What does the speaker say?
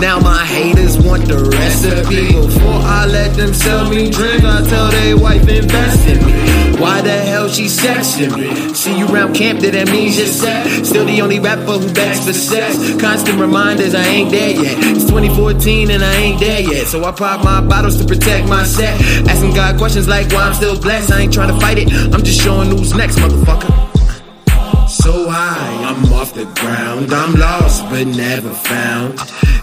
Now my haters want the recipe. Before I let them sell me dreams, I tell they wife invest in me. Why the hell she sexting me? See you round camp, did that mean just set? Still the only rapper who begs for sex. Constant reminders I ain't there yet. It's 2014 and I ain't there yet. So I pop my bottles to protect my set. Asking God questions like why I'm still blessed. I ain't trying to fight it, I'm just showing who's next, motherfucker. So high, I'm off the ground. I'm lost but never found.